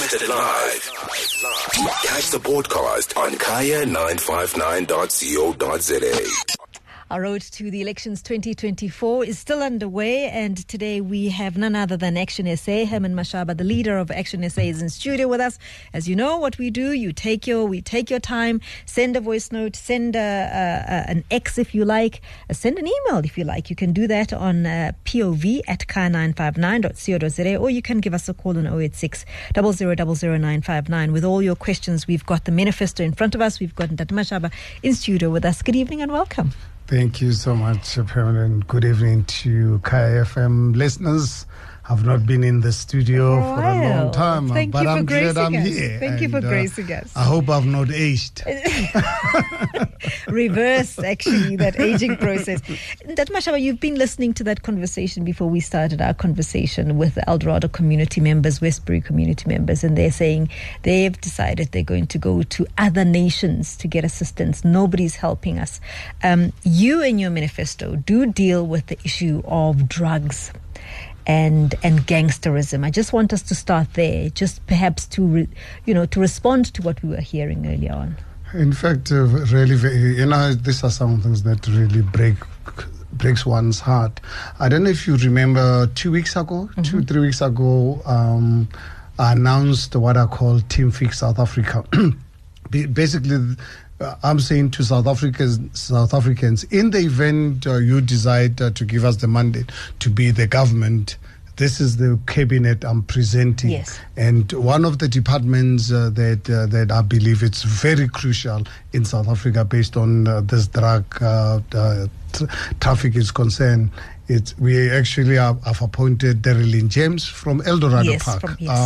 Broadcasted live. Catch the podcast on kaya959.co.za. Our road to the elections 2024 is still underway, and today we have none other than Action SA. Herman Mashaba, the leader of Action SA, is in studio with us. As you know, what we do, we take your time, send a voice note, send an X if you like, send an email if you like. You can do that on POV at kaya959.co.za, or you can give us a call on 086 000959 with all your questions. We've got the manifesto in front of us. We've got Ntate Mashaba in studio with us. Good evening and welcome. Thank you so much, Pamela. Good evening to Kaya FM listeners. I've not been in the studio for a long time, but I'm glad I'm here. Thank you for gracing us. I hope I've not aged. Reverse, actually, that aging process. Ntate Mashaba, you've been listening to that conversation before we started our conversation with the Eldorado community members, Westbury community members, and they're saying they've decided they're going to go to other nations to get assistance. Nobody's helping us. You in your manifesto do deal with the issue of drugs and gangsterism. I just want us to start there, just perhaps to respond to what we were hearing earlier on. In fact, really, these are some things that really breaks one's heart. I don't know if you remember 2 weeks ago, 3 weeks ago, I announced what I call Team Fix South Africa. Basically, I'm saying to South Africans, in the event you decide to give us the mandate to be the government, this is the cabinet I'm presenting. Yes. And one of the departments that I believe it's very crucial in South Africa based on this drug traffic is concerned. We actually have appointed Darylin James from Eldorado Park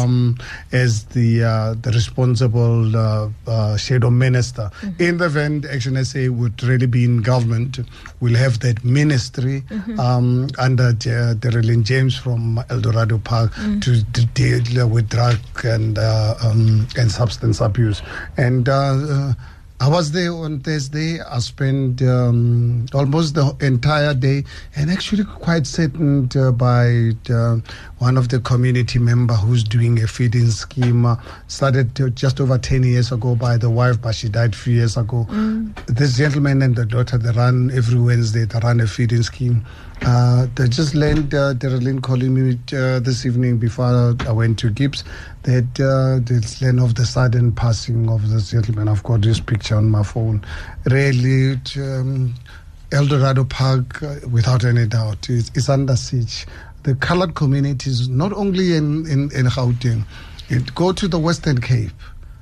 as the responsible shadow minister. In the event Action SA would really be in government, we'll have that ministry under Darylin James from Eldorado Park to deal with drug and substance abuse. And I was there on Thursday. I spent almost the entire day, and actually quite saddened by one of the community member who's doing a feeding scheme. Started just over 10 years ago by the wife, but she died a few years ago. This gentleman and the daughter, they run every Wednesday, they run a feeding scheme. They just learned, Darylin calling me this evening before I went to Gibbs, that they learned of the sudden passing of this gentleman. I've got this picture on my phone. Really, Eldorado Park, without any doubt, is under siege. The colored communities, not only in Gauteng, go to the Western Cape.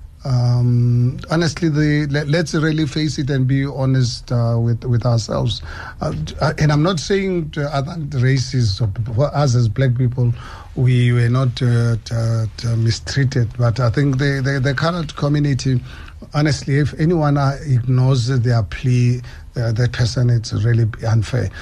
Honestly, let's really face it and be honest with ourselves. And I'm not saying to other races, or us as black people, we were not mistreated, but I think the colored community, honestly, if anyone ignores their plea, that person, it's really unfair.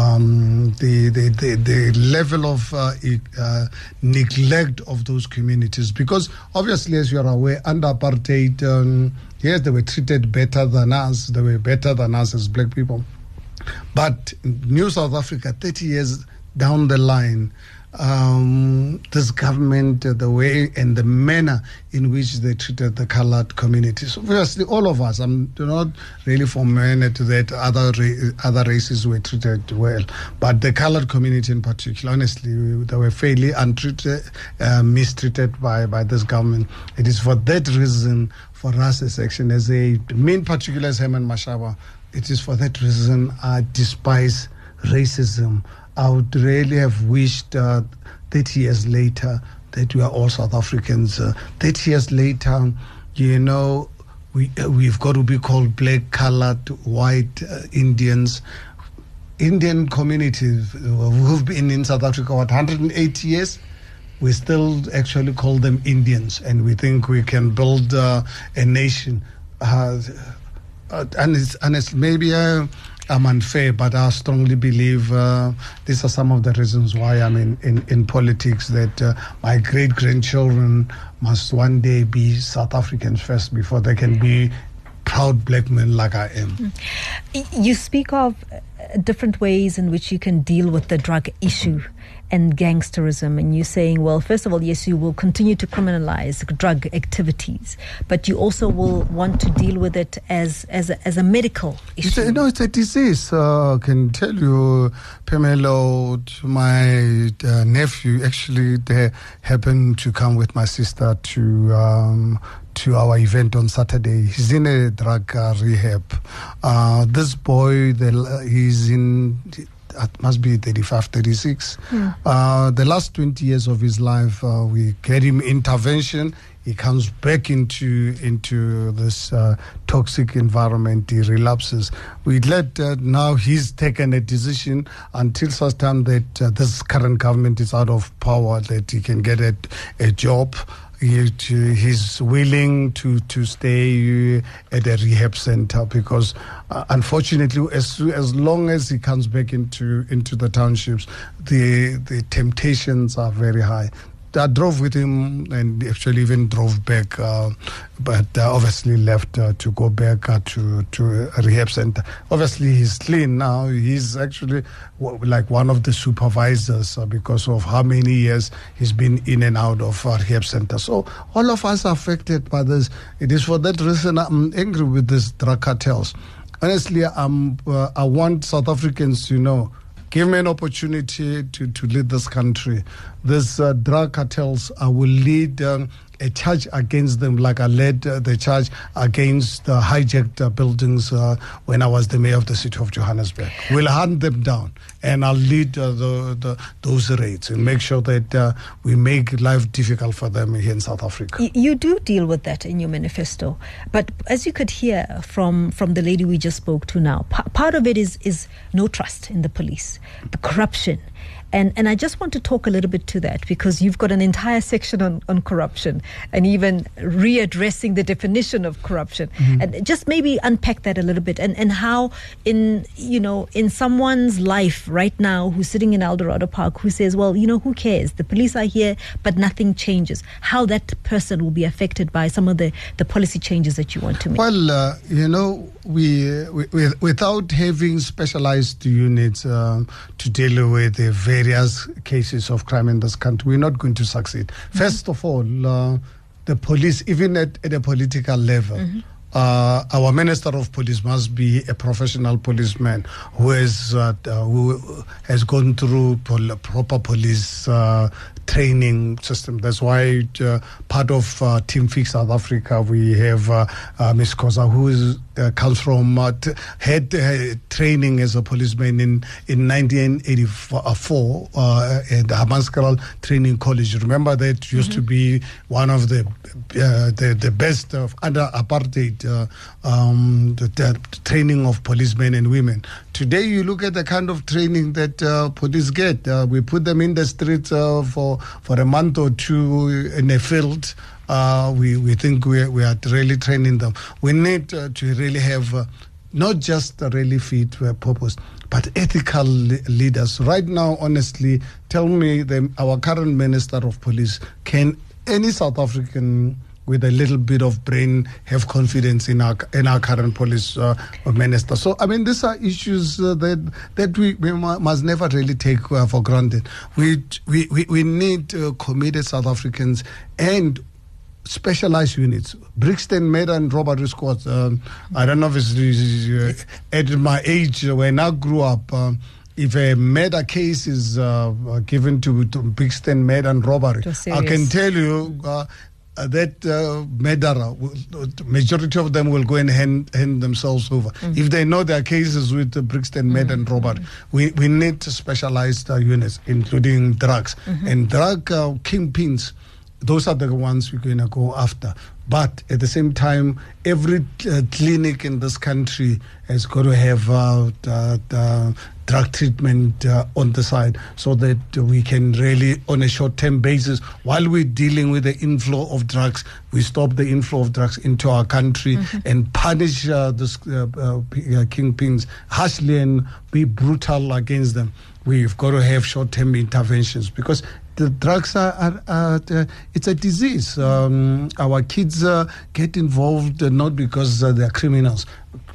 The level of neglect of those communities, because obviously, as you are aware, under apartheid, yes, they were treated better than us. They were better than us as black people. But New South Africa, 30 years down the line, this government, the way and the manner in which they treated the colored communities. Obviously, all of us, do not really for men to that other races were treated well, but the colored community in particular, honestly, they were fairly mistreated by this government. It is for that reason, for us as Action SA, in particular as Herman Mashaba, it is for that reason I despise racism. I would really have wished 30 years later that we are all South Africans. 30 years later, we've got to be called black, colored, white, Indians. Indian communities who've been in South Africa, 180 years? We still actually call them Indians, and we think we can build a nation. And it's maybe I'm unfair, but I strongly believe these are some of the reasons why I'm in politics, that my great-grandchildren must one day be South Africans first before they can be proud black men like I am. You speak of different ways in which you can deal with the drug issue. and gangsterism. And you're saying, well, first of all, yes, you will continue to criminalize drug activities, but you also will want to deal with it as a medical issue. It's a disease. I can tell you, Pamela, my nephew actually they happened to come with my sister to our event on Saturday. He's in a drug rehab. This boy, he's in, it must be 35, 36. The last 20 years of his life, we get him intervention. He comes back into this toxic environment. He relapses. We now he's taken a decision until such time that this current government is out of power, that he can get a job. He's willing to stay at a rehab center because, unfortunately, as long as he comes back into the townships, the temptations are very high. I drove with him and actually even drove back, but obviously left to go back to a rehab center. Obviously, he's clean now. He's actually like one of the supervisors because of how many years he's been in and out of rehab center. So all of us are affected by this. It is for that reason I'm angry with these drug cartels. Honestly, I want South Africans to know, give me an opportunity to lead this country. These drug cartels, I will lead a charge against them like I led the charge against the hijacked buildings when I was the mayor of the city of Johannesburg. We'll hunt them down and I'll lead those raids and make sure that we make life difficult for them here in South Africa. You do deal with that in your manifesto. But as you could hear from the lady we just spoke to now, part of it is no trust in the police, the corruption. And I just want to talk a little bit to that because you've got an entire section on corruption and even readdressing the definition of corruption. And just maybe unpack that a little bit and how in someone's life right now who's sitting in Eldorado Park who says, well, who cares? The police are here, but nothing changes. How that person will be affected by some of the policy changes that you want to make. Well, we without having specialized units to deal with the various cases of crime in this country, we're not going to succeed. First of all, the police, even at a political level, our Minister of Police must be a professional policeman who has gone through proper police training system. That's why part of Team Fix South Africa, we have Ms. Koza, who comes from had training as a policeman in 1984 at Hammanskraal Training College. Remember that used to be one of the best under apartheid the training of policemen and women. Today, you look at the kind of training that police get. We put them in the streets for a month or two in a field. We think we are really training them. We need to really have not just a really fit purpose, but ethical leaders. Right now, honestly, tell me, our current Minister of Police, can any South African with a little bit of brain have confidence in our current police minister? So, I mean, these are issues that we must never really take for granted. We need committed South Africans and specialized units. Brixton murder and robbery squads. I don't know if it's at my age when I grew up. If a murder case is given to Brixton murder and robbery, I can tell you that murderer, majority of them will go and hand themselves over. If they know their cases with the Brixton murder and robbery, we need specialized units, including drugs. And drug kingpins, those are the ones we're going to go after. But at the same time, every clinic in this country has got to have drug treatment on the side so that we can really, on a short-term basis, while we're dealing with the inflow of drugs, we stop the inflow of drugs into our country and punish these kingpins harshly and be brutal against them. We've got to have short-term interventions because the drugs it's a disease. Our kids get involved not because they're criminals.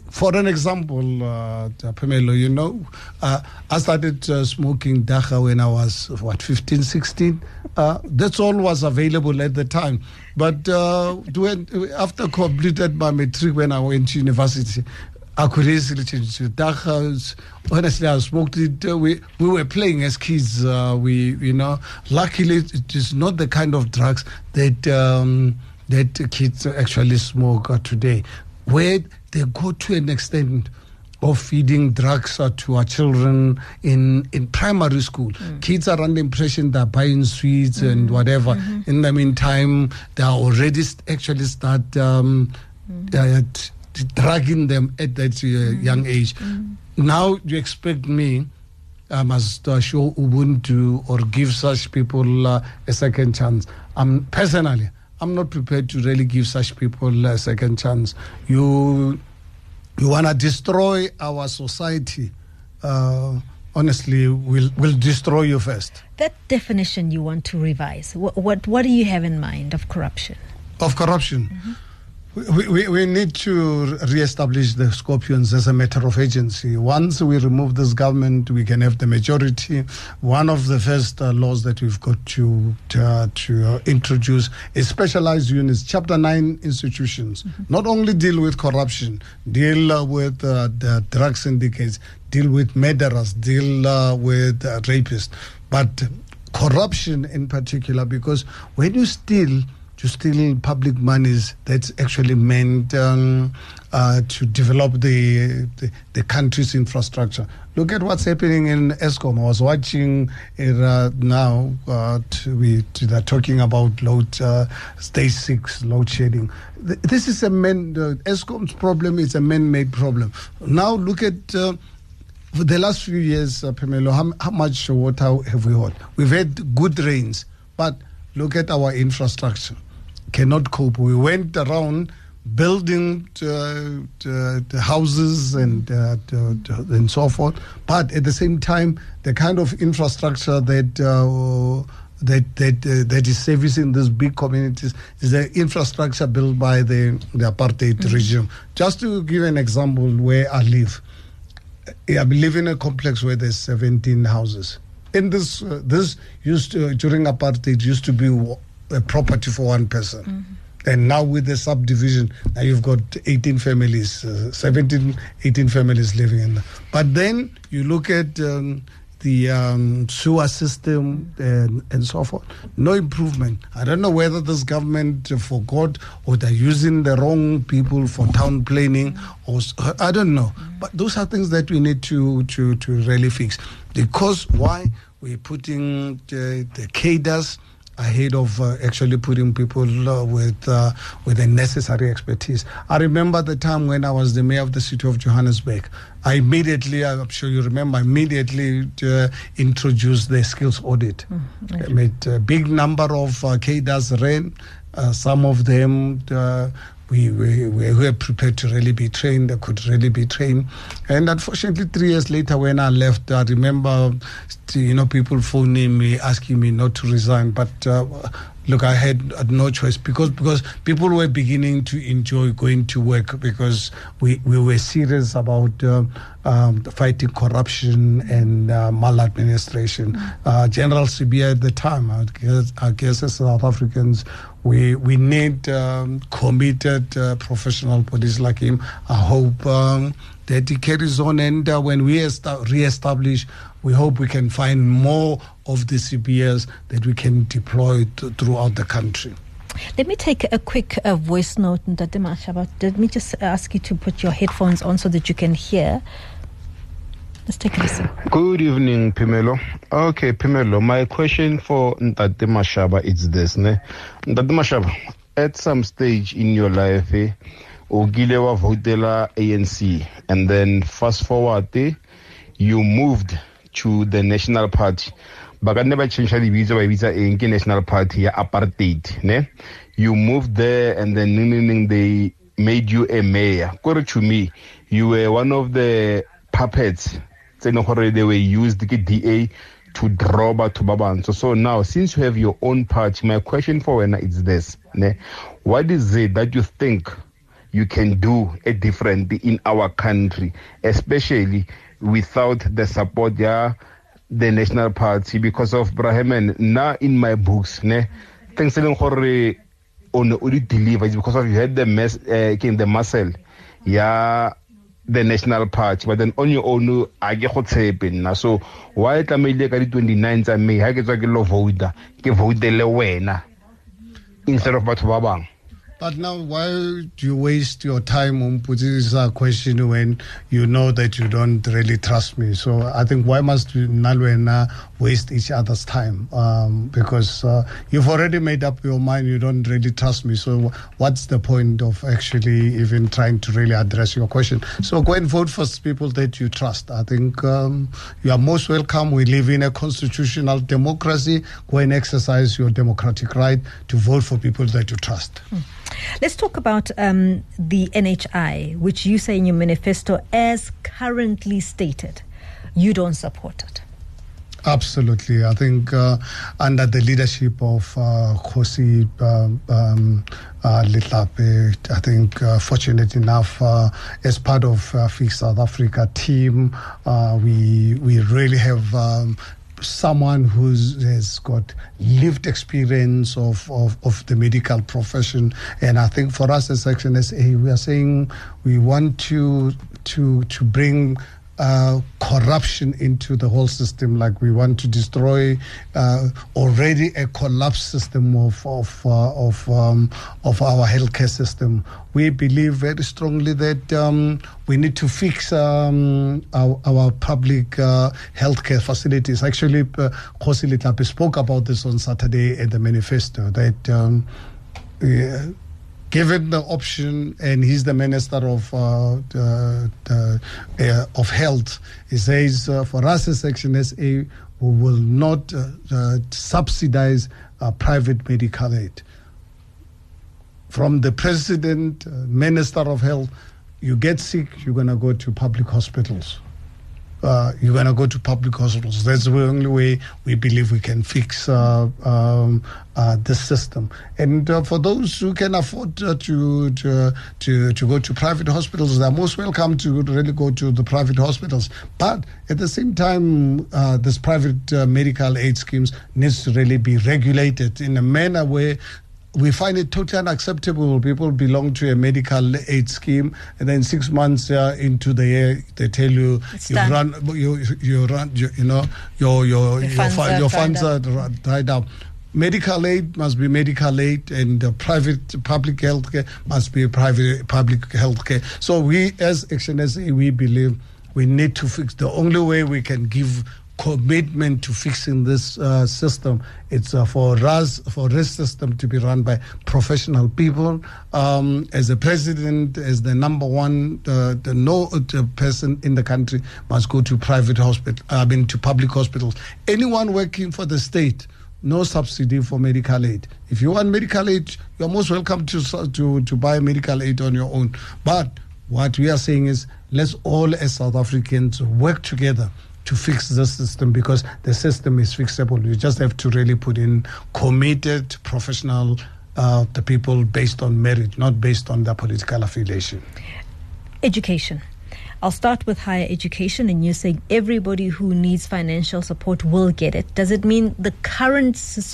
For an example, Pamelo, you know, I started smoking dagga when I was, 15, 16. That's all was available at the time. But after completed my matric, when I went to university, I could easily change to dagga. Honestly, I smoked it. We were playing as kids. Luckily, it is not the kind of drugs that kids actually smoke today, where they go to an extent of feeding drugs to our children in primary school. Kids are under the impression they're buying sweets and whatever. In the meantime, they are already actually start drugging them at that young age. Now you expect me, I must show Ubuntu or give such people a second chance. Personally, I'm not prepared to really give such people a second chance. You want to destroy our society, honestly, will destroy you first. That definition you want to revise. What do you have in mind of corruption? Of corruption? We need to re-establish the Scorpions as a matter of agency. Once we remove this government, we can have the majority. One of the first laws that we've got to introduce is specialized units, Chapter 9 institutions. Not only deal with corruption, deal with the drug syndicates, deal with murderers, deal with rapists, but corruption in particular, because when you steal public monies that's actually meant to develop the country's infrastructure. Look at what's happening in Eskom. I was watching it now. They're talking about stage 6 load shedding. This is Eskom's problem is a man-made problem. Now look at for the last few years, Pamelo, how much water have we had? We've had good rains, but look at our infrastructure. Cannot cope. We went around building the houses and so forth, but at the same time, the kind of infrastructure that is servicing these big communities is the infrastructure built by the apartheid regime. Just to give an example, where I live, I live in a complex where there's 17 houses. In this used to, during apartheid, used to be a property for one person. And now with the subdivision, now you've got 18 families, 18 families living in there. But then you look at the sewer system and so forth. No improvement. I don't know whether this government forgot or they're using the wrong people for town planning, or I don't know. But those are things that we need to really fix. Because why? We're putting the cadres ahead of actually putting people with the necessary expertise. I remember the time when I was the mayor of the city of Johannesburg. I'm sure you remember, introduced the skills audit. I made a big number of cadres ran. Some of them we were prepared to really be trained. They could really be trained. And unfortunately, 3 years later, when I left, I remember, people phoning me, asking me not to resign. But look, I had no choice because people were beginning to enjoy going to work because we were serious about fighting corruption and maladministration. General Sibiya at the time, I guess as South Africans, we need committed professional police like him. I hope that he carries on, and when we re-establish, we hope we can find more of the CPS that we can deploy throughout the country. Let me take a quick voice note, Ntate Mashaba. Let me just ask you to put your headphones on so that you can hear. Let's take a listen. Good evening, Pamelo. Okay, Pamelo, my question for Ntate Mashaba is this. Ntate Mashaba, at some stage in your life, Ogilewa votela ANC, and then fast forward, you moved to the National Party. But I never changed the visa in National Party apartheid. Ne? You moved there, and then they made you a mayor. According to me, you were one of the puppets. They were used the DA to draw back to Babanzo. So now, since you have your own party, my question for Wena is this: ne? What is it that you think you can do a different in our country, especially without the support the National Party, because of Braheman. Now in my books, things on deliver because of you had the muscle, the National Party, but then on your own, I get what's happening now. So why can I make 29th and May? I get a vote, give vote the Lewena instead of Batubabang. But now, why do you waste your time on putting this question when you know that you don't really trust me? So I think why must we Nalwena waste each other's time? Because you've already made up your mind, you don't really trust me. So what's the point of actually even trying to really address your question? So go and vote for people that you trust. I think you are most welcome. We live in a constitutional democracy. Go and exercise your democratic right to vote for people that you trust. Let's talk about the NHI, which you say in your manifesto, as currently stated, you don't support it. Absolutely. I think under the leadership of Khosi Letlape, I think fortunate enough, as part of Fix South Africa team, we really have someone who has got lived experience of the medical profession. And I think for us as Action SA, we are saying we want to bring corruption into the whole system. Like we want to destroy already a collapsed system of our healthcare system. We believe very strongly that we need to fix our public healthcare facilities. Actually, Khosi Letlape spoke about this on Saturday at the manifesto, that given the option, and he's the Minister of Health, he says, for us as Action SA, we will not subsidize private medical aid. From the President, Minister of Health, you get sick, you're going to go to public hospitals. You're going to go to public hospitals. That's the only way we believe we can fix this system. And for those who can afford to go to private hospitals, they're most welcome to really go to the private hospitals. But at the same time, this private medical aid schemes needs to really be regulated in a manner where we find it totally unacceptable. People belong to a medical aid scheme, and then 6 months into the year, they tell you your funds are dried up. Medical aid must be medical aid, and public healthcare must be private public healthcare. So we, as Action SA, we believe we need to fix. The only way we can give commitment to fixing this system, it's for this system to be run by professional people. As the president, as the number one, the person in the country must go to private hospital. To public hospitals. Anyone working for the state, no subsidy for medical aid. If you want medical aid, you're most welcome to buy medical aid on your own. But what we are saying is, let's all as South Africans work together to fix the system, because the system is fixable. You just have to really put in committed professional the people based on merit, not based on their political affiliation. Education. I'll start with higher education, and you're saying everybody who needs financial support will get it. Does it mean the current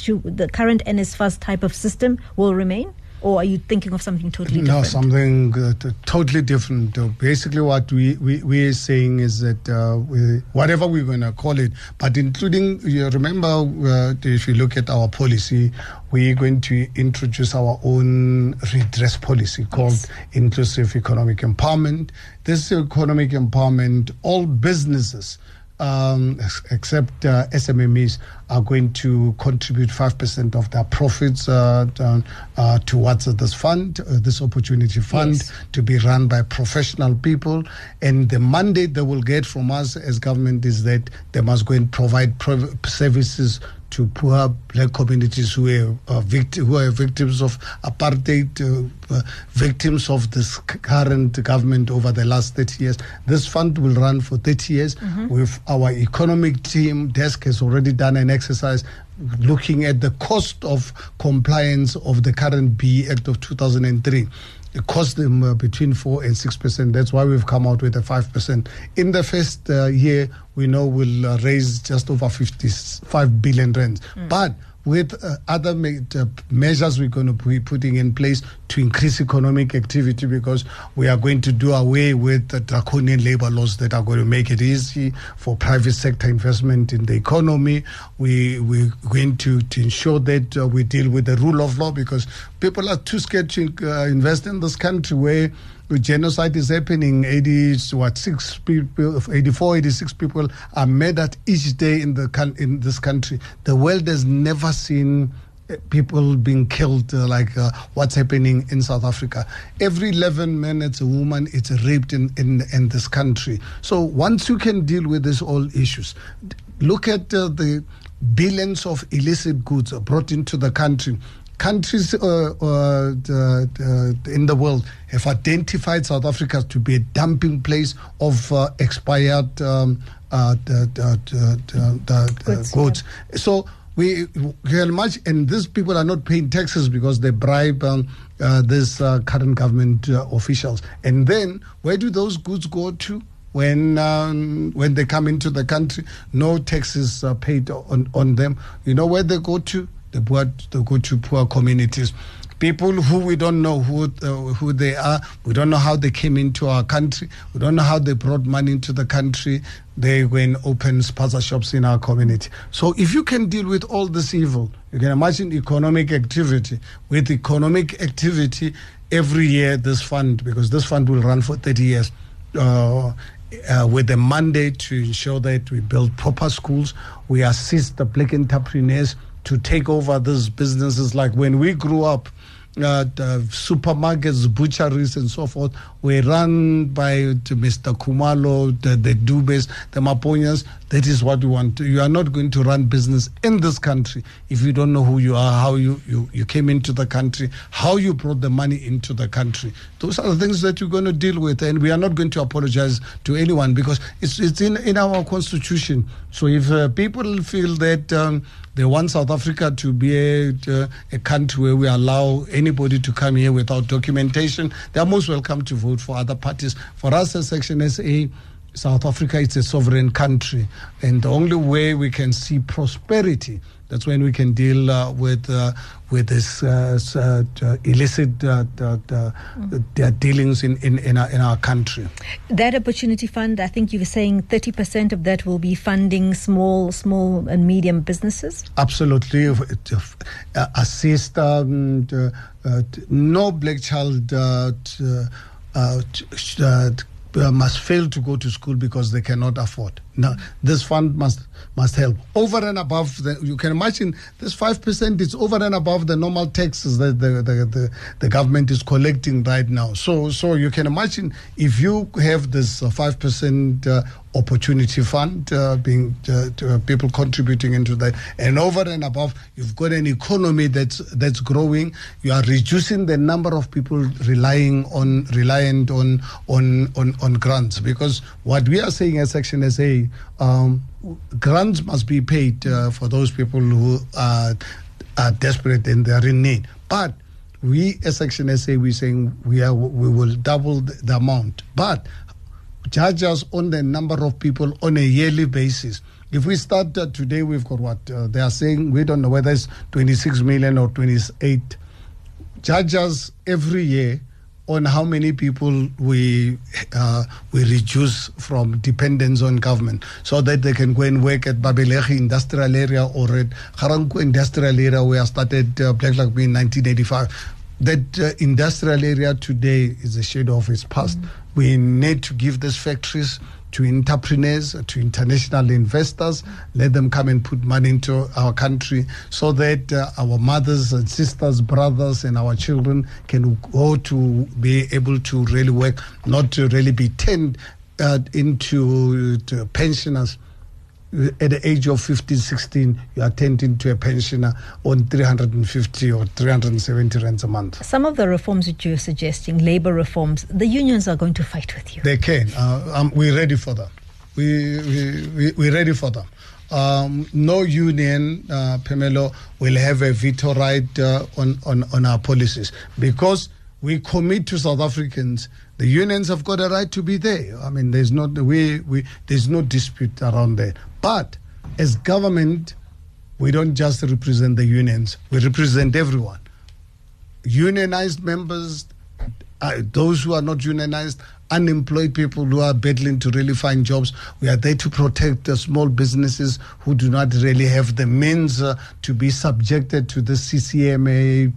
NSFAS type of system will remain? Or are you thinking of something totally different? No, something totally different. Basically, what we are saying is that whatever we're going to call it, but including, remember, if you look at our policy, we're going to introduce our own redress policy called Inclusive Economic Empowerment. This economic empowerment, all businesses, except SMMEs, are going to contribute 5% of their profits towards this fund, this opportunity fund, to be run by professional people. And the mandate they will get from us as government is that they must go and provide services to poor black communities who are victims of apartheid, victims of this current government over the last 30 years. This fund will run for 30 years. With our economic team, desk has already done an exercise looking at the cost of compliance of the current BE Act of 2003. It cost them between 4 and 6%. That's why we've come out with a 5%. In the first year, we know we'll raise just over 55 billion rand. But with other measures we're going to be putting in place to increase economic activity, because we are going to do away with the draconian labor laws that are going to make it easy for private sector investment in the economy. We're going to ensure that we deal with the rule of law, because people are too scared to invest in this country where genocide is happening. 84, 86 people are murdered each day in this country. The world has never seen people being killed like what's happening in South Africa. Every 11 minutes a woman is raped in this country. So once you can deal with these all issues, look at the billions of illicit goods brought into the country. Countries in the world have identified South Africa to be a dumping place of expired goods. So we can imagine, and these people are not paying taxes because they bribe these current government officials. And then where do those goods go to? When they come into the country, no taxes are paid on them. You know where they go to? They go to poor communities. People who we don't know who they are. We don't know how they came into our country. We don't know how they brought money into the country. They go and open spaza shops in our community. So if you can deal with all this evil, you can imagine economic activity. With economic activity, every year this fund, because this fund will run for 30 years, with a mandate to ensure that we build proper schools, we assist the black entrepreneurs to take over these businesses. Like when we grew up, supermarkets, butcheries and so forth were run by Mr. Kumalo, the Dubes, the Maponyas. That is what we want. You are not going to run business in this country if you don't know who you are, how you came into the country, how you brought the money into the country. Those are the things that you're going to deal with, and we are not going to apologize to anyone, because it's in our constitution. So if people feel that they want South Africa to be a country where we allow anybody to come here without documentation, they are most welcome to vote for other parties. For us as Section SA, South Africa is a sovereign country, and the only way we can see prosperity, that's when we can deal with this illicit dealings in our country. That opportunity fund, I think you were saying 30% of that will be funding small and medium businesses? Absolutely. Assist no black child must fail to go to school because they cannot afford. Now, this fund must help. Over and above, you can imagine this 5% is over and above the normal taxes that the government is collecting right now. So you can imagine if you have this 5% opportunity fund being people contributing into that, and over and above, you've got an economy that's growing. You are reducing the number of people reliant on grants, because what we are saying as Section SA, grants must be paid for those people who are desperate and they are in need. But we as Section SA, we're saying we will double the amount, but judge us on the number of people on a yearly basis. If we start today, we've got what they are saying, we don't know whether it's 26 million or 28. Judge us every year on how many people we reduce from dependence on government, so that they can go and work at Babelegi industrial area or at Haranku industrial area, where I started Black Rugby in 1985. That industrial area today is a shadow of its past. We need to give these factories to entrepreneurs, to international investors, let them come and put money into our country, so that our mothers and sisters, brothers, and our children can go to be able to really work, not to really be turned into pensioners. At the age of 15, 16, you are turned into a pensioner on 350 or 370 rands a month. Some of the reforms that you're suggesting, labor reforms, the unions are going to fight with you. They can. We're ready for them. We're ready for them. no union, Phemelo, will have a veto right on our policies, because we commit to South Africans. The unions have got a right to be there. I mean, there's no dispute around that. But as government, we don't just represent the unions. We represent everyone. Unionized members, those who are not unionized, unemployed people who are battling to really find jobs. We are there to protect the small businesses who do not really have the means to be subjected to the CCMA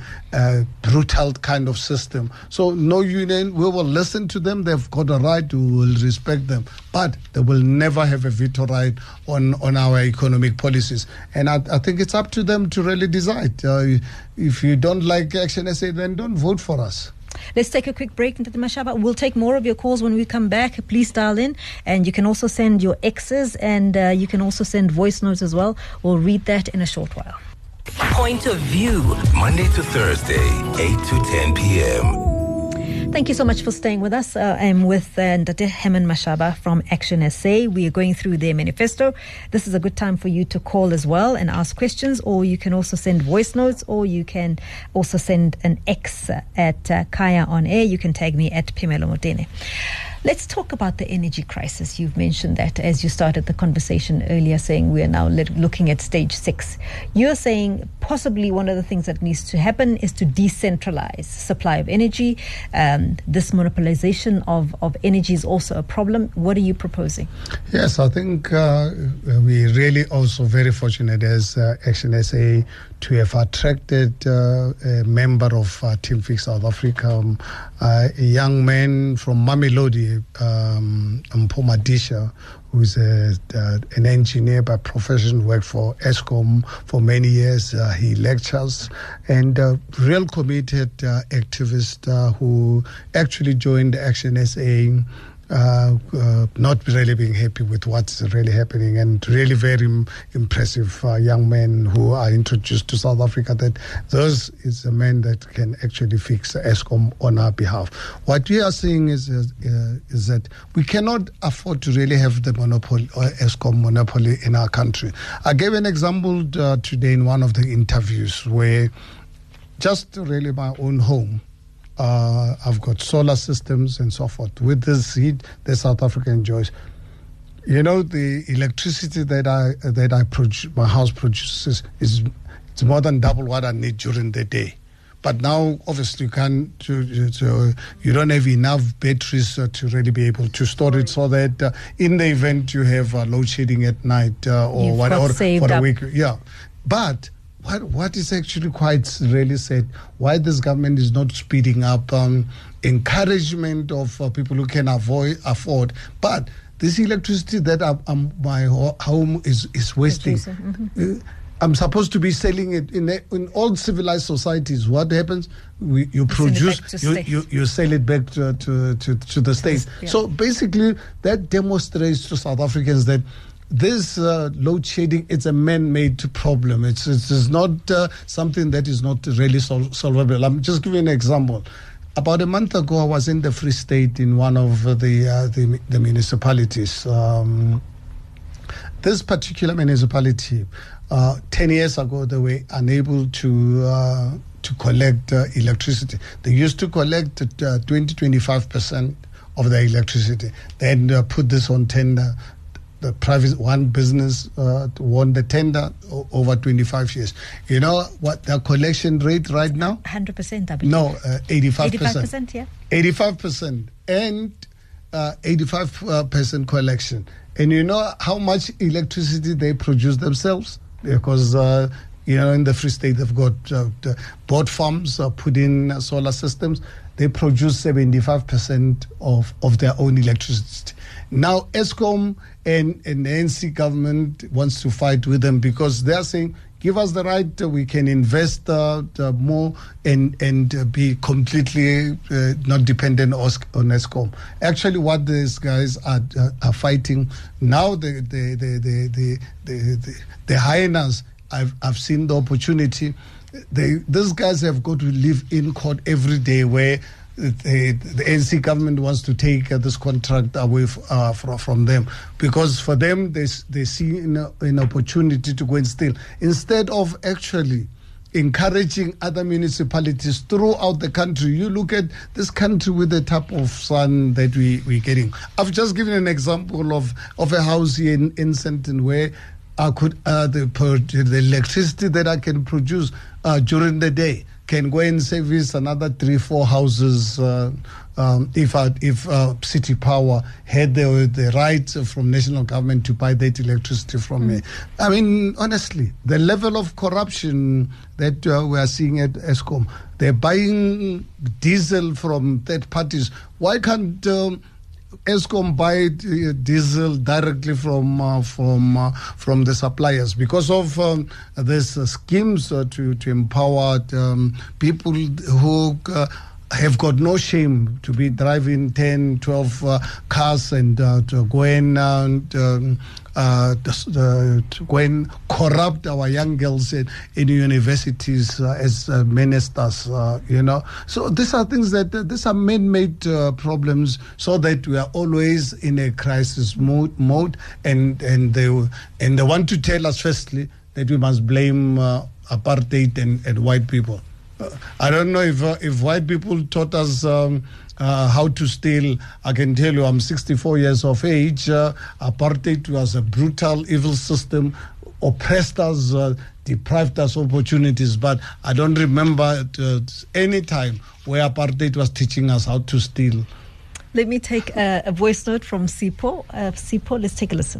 brutal kind of system. So no union, we will listen to them. They've got a right, we will respect them. But they will never have a veto right on our economic policies. And I think it's up to them to really decide. If you don't like Action SA, then don't vote for us. Let's take a quick break into the Mashaba. We'll take more of your calls when we come back. Please dial in, and you can also send your X's, and you can also send voice notes as well. We'll read that in a short while. Point of View, Monday to Thursday, 8 to 10 p.m. Thank you so much for staying with us. I'm with Ndate Herman Mashaba from Action SA. We are going through their manifesto. This is a good time for you to call as well and ask questions, or you can also send voice notes, or you can also send an X at Kaya on air. You can tag me at Phemelo Motene. Let's talk about the energy crisis. You've mentioned that as you started the conversation earlier, saying we are now looking at stage 6. You're saying possibly one of the things that needs to happen is to decentralize supply of energy. This monopolization of energy is also a problem. What are you proposing? Yes, I think we're really also very fortunate as Action SA to have attracted a member of Team Fix South Africa, a young man from Mamelodi, Mpomadisha, who's an engineer by profession, worked for Eskom for many years. He lectures, and a real committed activist who actually joined Action SA, not really being happy with what's really happening, and really very impressive young men who are introduced to South Africa, that those is a man that can actually fix Eskom on our behalf. What we are seeing is that we cannot afford to really have the monopoly or Eskom monopoly in our country. I gave an example today in one of the interviews where just really my own home, I've got solar systems and so forth. With this heat that South Africa enjoys, you know, the electricity that I produce, my house produces, it's more than double what I need during the day. But now, obviously, you don't have enough batteries to really be able to store it, so that in the event you have load shedding at night or whatever for a week, yeah. But what is actually quite really sad, why this government is not speeding up encouragement of people who can afford, but this electricity that my home is wasting. I'm supposed to be selling it in all civilized societies. What happens? You produce, you sell it back to the states. Yeah. So basically, that demonstrates to South Africans that this load shedding, it's a man-made problem. It's not something that is not really solvable. I'm just giving an example. About a month ago, I was in the Free State in one of the municipalities. This particular municipality, 10 years ago, they were unable to collect electricity. They used to collect 20-25% of the electricity. Then put this on tender. The private one business won the tender over 25 years. You know what their collection rate right now? 100%, I believe. No, 85%. 85%, yeah. 85% and 85% collection. And you know how much electricity they produce themselves? Because in the Free State they've got boat farms put in solar systems. They produce 75% of their own electricity. Now Eskom and the ANC government wants to fight with them because they're saying, give us the right, we can invest more and be completely not dependent on Eskom. Actually, what these guys are fighting now, the hyenas, I've seen the opportunity. These guys have got to live in court every day where the ANC government wants to take this contract away from them, because for them they see an opportunity to go and steal, instead of actually encouraging other municipalities throughout the country. You look at this country with the type of sun that we're getting. I've just given an example of a house here in Sandton where I could the electricity that I can produce during the day can go and service another 3-4 houses if City Power had the right from national government to buy that electricity from me. I mean, honestly, the level of corruption that we are seeing at Eskom, they're buying diesel from third parties. Why can't Eskom buy diesel directly from the suppliers? Because of these schemes to empower people who have got no shame to be driving 10, 12 cars and to go and corrupt our young girls in universities as ministers, So these are things these are man-made problems, so that we are always in a crisis mode, and they want to tell us firstly that we must blame apartheid and white people. I don't know if white people taught us how to steal. I can tell you, I'm 64 years of age. Apartheid was a brutal, evil system, oppressed us, deprived us of opportunities. But I don't remember any time where apartheid was teaching us how to steal. Let me take a voice note from Sipho. Sipho, let's take a listen.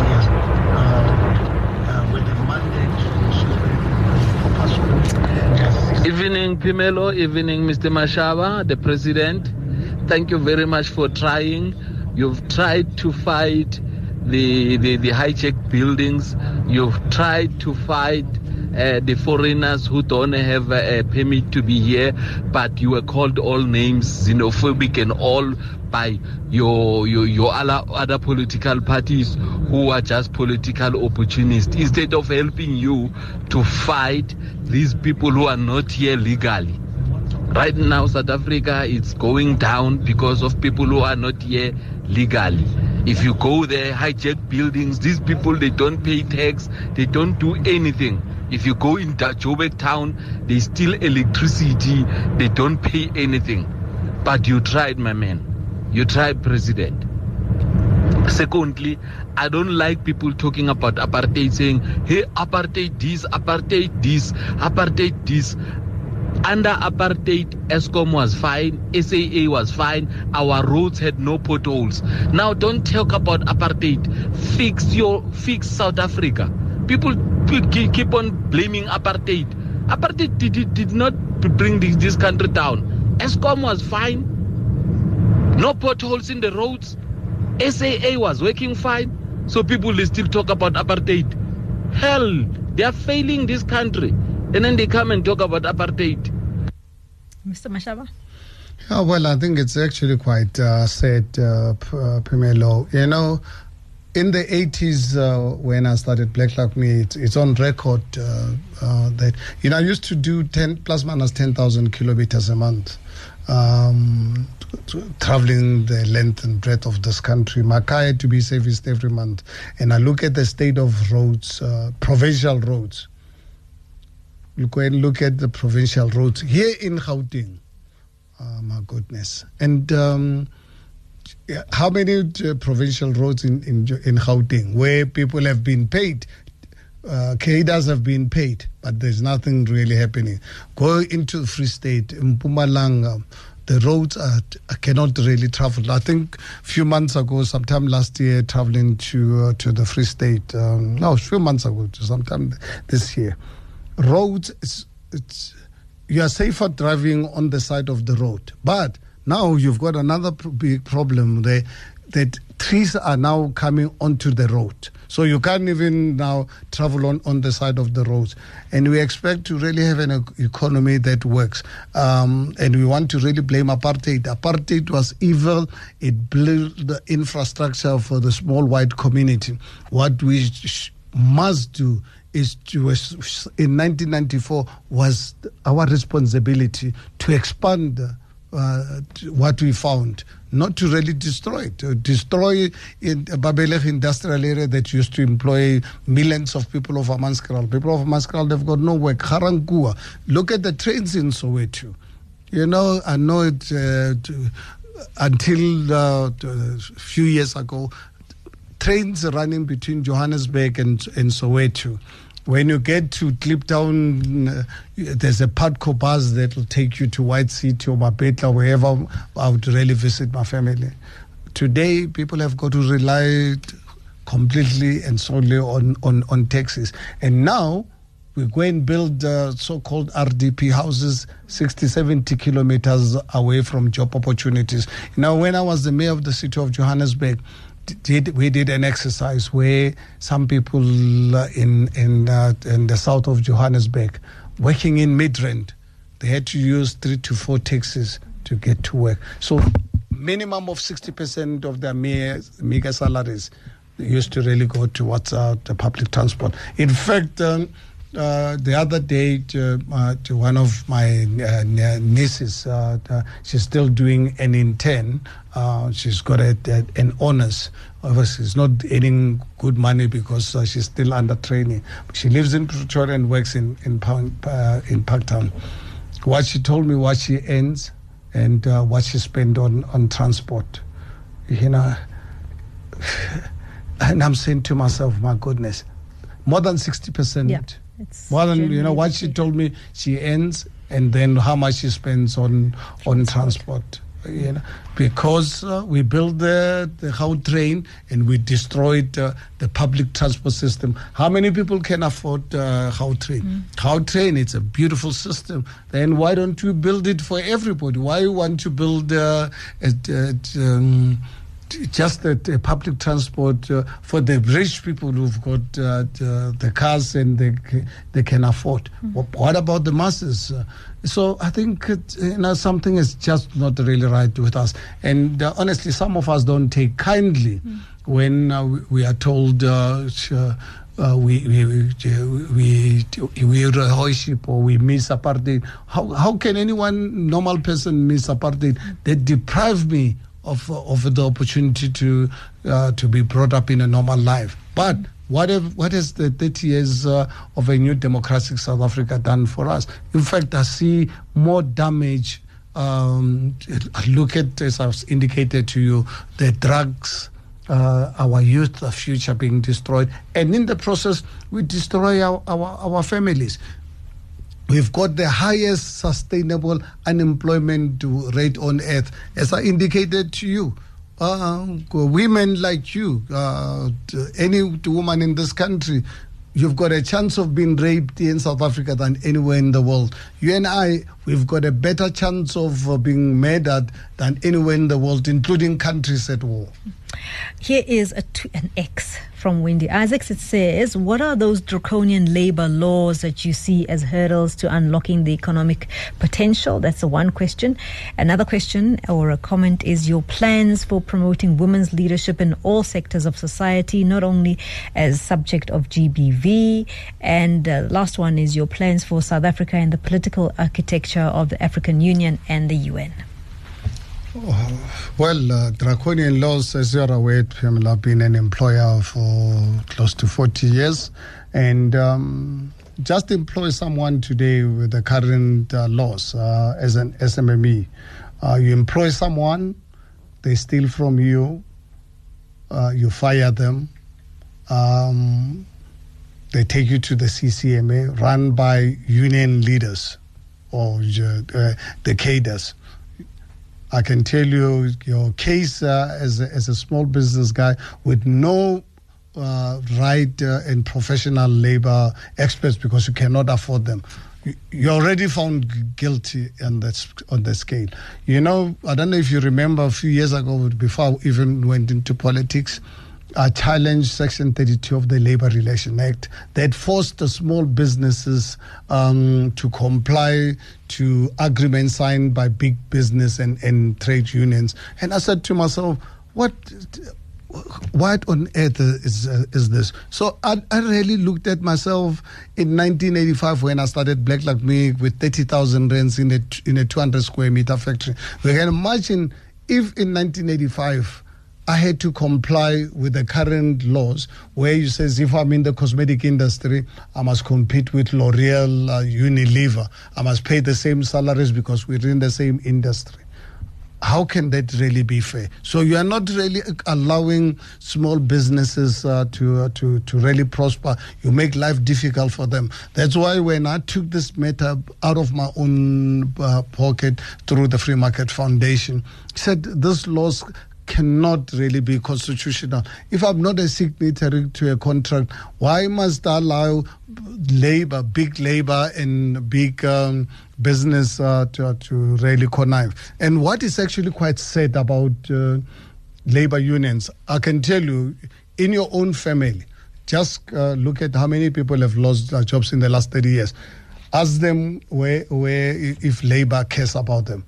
Evening, Phemelo. Evening, Mr. Mashaba, the president. Thank you very much for trying. You've tried to fight the hijacked buildings. You've tried to fight the foreigners who don't have a permit to be here, but you were called all names, xenophobic and all, by your other political parties who are just political opportunists, instead of helping you to fight these people who are not here legally. Right now, South Africa is going down because of people who are not here legally. If you go there, hijack buildings, these people, they don't pay tax, they don't do anything. If you go in Joburg town, they steal electricity, they don't pay anything. But you tried, my man. You tried, President. Secondly, I don't like people talking about apartheid, saying, hey, apartheid this, apartheid this, apartheid this. Under apartheid, Eskom was fine, SAA was fine, our roads had no potholes. Now don't talk about apartheid. Fix South Africa. People keep on blaming apartheid. Apartheid did not bring this country down. Eskom was fine. No potholes in the roads. SAA was working fine. So people still talk about apartheid. Hell, they are failing this country. And then they come and talk about apartheid. Mr. Mashaba? Yeah, well, I think it's actually quite sad, Phemelo. In the 80s, when I started Black Like Me, it's on record that, I used to do plus minus 10,000 kilometers a month. Traveling the length and breadth of this country. My car had to be serviced every month. And I look at the state of roads, provincial roads. You go and look at the provincial roads here in Gauteng. My goodness. And how many provincial roads in Gauteng where people have been paid? Cadres have been paid, but there's nothing really happening. Go into the Free State, in Mpumalanga, the roads cannot really travel. I think a few months ago, sometime last year, traveling to the Free State. A few months ago, sometime this year. Roads, you are safer driving on the side of the road. But now you've got another big problem there, that trees are now coming onto the road. So you can't even now travel on the side of the roads. And we expect to really have an economy that works. And we want to really blame apartheid. Apartheid was evil. It blew the infrastructure for the small white community. What we must do is in 1994 was our responsibility to expand what we found, not to really destroy it. To destroy in Babelech industrial area that used to employ millions of people of Hammanskraal. People of Hammanskraal, they've got no work. Garangua. Look at the trains in Soweto. You know, I know it until a few years ago, trains running between Johannesburg and Soweto. When you get to Kliptown, there's a Padco bus that will take you to White City or Mapetla, wherever I would really visit my family. Today, people have got to rely completely and solely on taxis. And now, we go and build so-called RDP houses 60, 70 kilometers away from job opportunities. Now, when I was the mayor of the city of Johannesburg, we did an exercise where some people in the south of Johannesburg, working in Midrand, they had to use 3 to 4 taxis to get to work. So minimum of 60% of their mega salaries used to really go towards the public transport. In fact, the other day, to one of my nieces, she's still doing an intern. She's got an honors. Obviously, she's not earning good money because she's still under training. She lives in Pretoria and works in Parktown. What she told me, what she earns, and what she spent on transport. You know, and I'm saying to myself, my goodness, more than 60%. Yeah. More than, you know, what she told me she earns, and then how much she spends on transport. You know, because we built the Gautrain and we destroyed the public transport system. How many people can afford Gautrain? Gautrain, it's a beautiful system. Then why don't we build it for everybody? Why you want to build just the public transport for the rich people who've got the cars and they can afford? What about the masses? So I think something is just not really right with us. And honestly, some of us don't take kindly when we are told we worship or we miss apartheid. How can anyone, normal person, miss apartheid? They deprive me of the opportunity to be brought up in a normal life. But what has the 30 years of a new democratic South Africa done for us? In fact, I see more damage. Look at, as I've indicated to you, the drugs, our youth, the future being destroyed. And in the process, we destroy our families. We've got the highest sustainable unemployment rate on earth. As I indicated to you, women like you, any woman in this country, you've got a chance of being raped in South Africa than anywhere in the world. You and I, we've got a better chance of being murdered than anywhere in the world, including countries at war. Here is an X from Wendy Isaacs. It says, what are those draconian labor laws that you see as hurdles to unlocking the economic potential? That's the one question. Another question or a comment is your plans for promoting women's leadership in all sectors of society, not only as subject of GBV. And last one is your plans for South Africa and the political architecture of the African Union and the UN. Well, draconian laws, as you're aware, Pamela, I've been an employer for close to 40 years. And just employ someone today with the current laws as an SMME. You employ someone, they steal from you, you fire them, they take you to the CCMA, run by union leaders or the cadres. I can tell you your case as a small business guy with no right and professional labor experts because you cannot afford them. You're already found guilty on the scale. You know, I don't know if you remember a few years ago, before I even went into politics, I challenged Section 32 of the Labour Relations Act that forced the small businesses to comply to agreements signed by big business and trade unions. And I said to myself, what what on earth is this? So I really looked at myself in 1985 when I started Black Like Me with 30,000 rands in a 200 square meter factory. We can imagine if in 1985 I had to comply with the current laws where you says if I'm in the cosmetic industry, I must compete with L'Oreal, Unilever. I must pay the same salaries because we're in the same industry. How can that really be fair? So you are not really allowing small businesses to really prosper. You make life difficult for them. That's why when I took this matter out of my own pocket through the Free Market Foundation, I said this laws cannot really be constitutional. If I'm not a signatory to a contract, why must I allow labor, big labor and big business to really connive? And what is actually quite sad about labor unions, I can tell you, in your own family, just look at how many people have lost their jobs in the last 30 years. Ask them where if labor cares about them.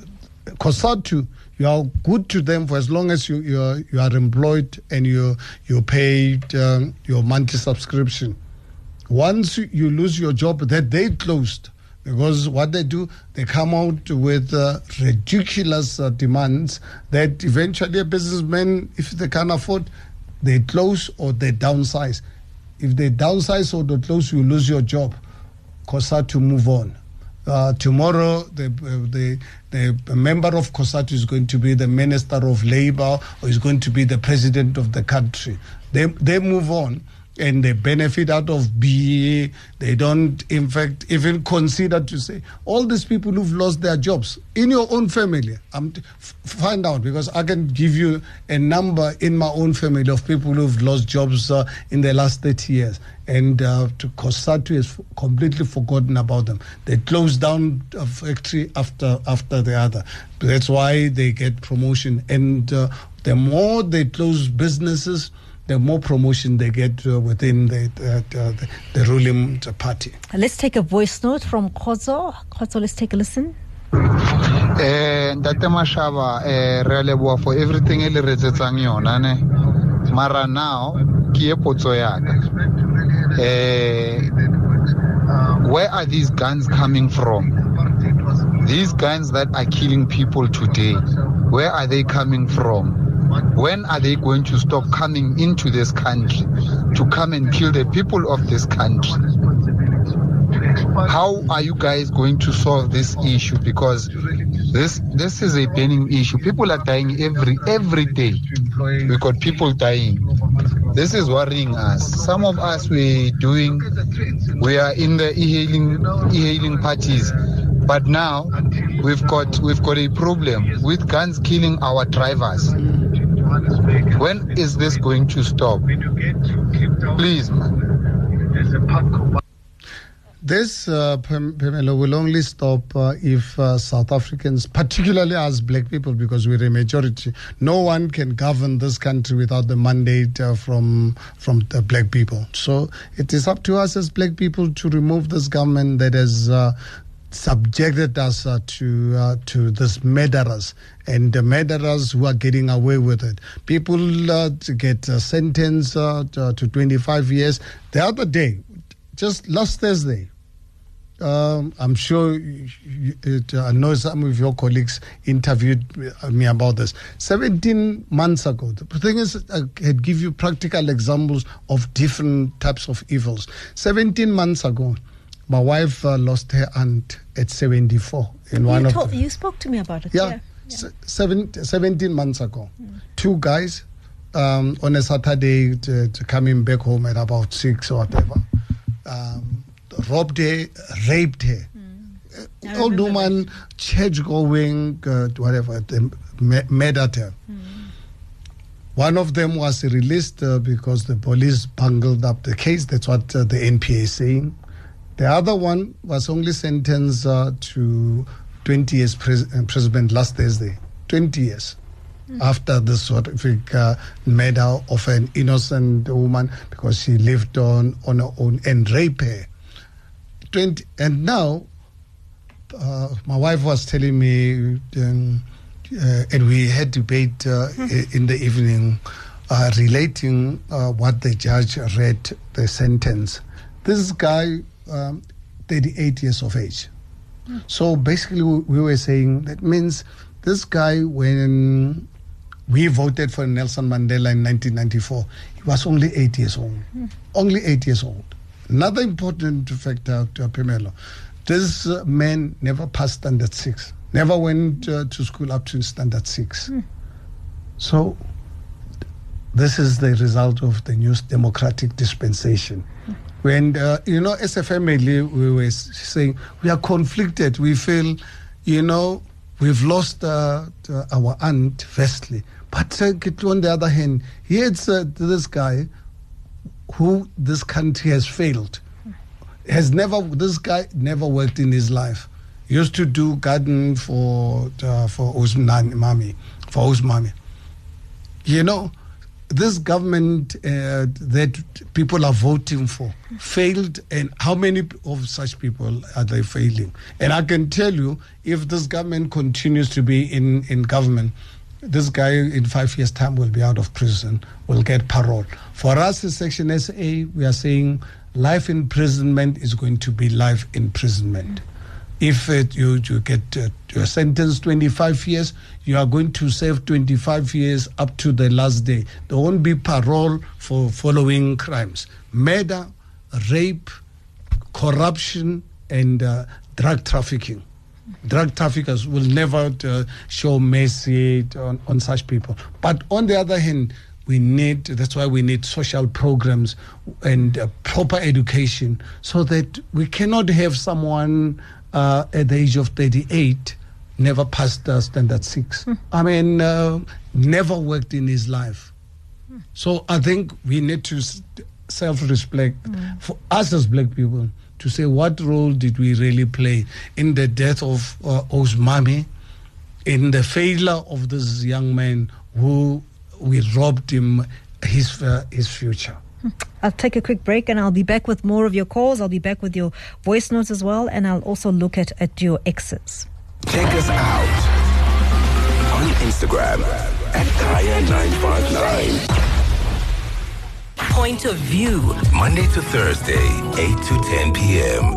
COSATU, you are good to them for as long as you are employed and you paid your monthly subscription. Once you lose your job, that they closed, because what they do, they come out with ridiculous demands that eventually a businessman, if they can't afford, they close or they downsize. If they downsize or they close, you lose your job. COSATU move on. Tomorrow, the member of COSATU is going to be the Minister of Labour or is going to be the President of the country. They move on and they benefit out of BEA. They don't, in fact, even consider to say, all these people who've lost their jobs in your own family, find out, because I can give you a number in my own family of people who've lost jobs in the last 30 years. And COSATU has completely forgotten about them. They close down a factory after the other. That's why they get promotion. And the more they close businesses, the more promotion they get within the ruling party. Let's take a voice note from Khozo. Khozo, let's take a listen. Ntate Mashaba, re leboha for everything e le re tsetsang yona ne. Mara now ke e potso ya ka. Where are these guns coming from? These guns that are killing people today, where are they coming from? When are they going to stop coming into this country to come and kill the people of this country? How are you guys going to solve this issue? Because this is a burning issue. People are dying every day. We got people dying. This is worrying us. Some of us we are in the e-hailing parties, but now we've got a problem with guns killing our drivers. When is this going to stop? Please, man. This, Pamela, will only stop if South Africans, particularly as black people, because we're a majority, no one can govern this country without the mandate from the black people. So it is up to us as black people to remove this government that has subjected us to this murderers, and the murderers who are getting away with it. People get sentenced to 25 years. The other day, just last Thursday, I'm sure I know some of your colleagues interviewed me about this. 17 months ago, the thing is, I had give you practical examples of different types of evils. 17 months ago, my wife lost her aunt at 74. You spoke to me about it. Yeah. 17 months ago. Two guys on a Saturday coming back home at about 6 or whatever. Robbed her, raped her. Old woman, church going, whatever, they murdered her. One of them was released because the police bungled up the case. That's what the NPA is saying. The other one was only sentenced to 20 years imprisonment last Thursday. 20 years after this horrific murder of an innocent woman because she lived on her own and raped her. And now, my wife was telling me, and we had debate in the evening, relating what the judge read, the sentence. This guy, 38 years of age. So basically we were saying that means this guy, when we voted for Nelson Mandela in 1994, he was only 8 years old. Only 8 years old. Another important factor, Pimelo, this man never passed standard 6, never went to school up to standard 6. So this is the result of the new democratic dispensation. When, as a family, we were saying we are conflicted. We feel, we've lost our aunt, firstly. But on the other hand, here's this guy who this country has failed. This guy never worked in his life. He used to do garden for Usmami. This government that people are voting for failed, and how many of such people are they failing? And I can tell you, if this government continues to be in government, this guy in 5 years' time will be out of prison, will get parole. For us in Section SA, we are saying life imprisonment is going to be life imprisonment. If you get your sentence 25 years, you are going to serve 25 years up to the last day. There won't be parole for following crimes: murder, rape, corruption, and drug trafficking. Drug traffickers will never show mercy on such people. But on the other hand, that's why we need social programs and proper education, so that we cannot have someone at the age of 38 never passed standard 6. Never worked in his life. So I think we need to self-respect for us as black people, to say what role did we really play in the death of Osmami, in the failure of this young man who we robbed him his future. I'll take a quick break and I'll be back with more of your calls. I'll be back with your voice notes as well, and I'll also look at your exits. Check us out on Instagram at Kaya959. Point of View, Monday to Thursday, 8 to 10 p.m.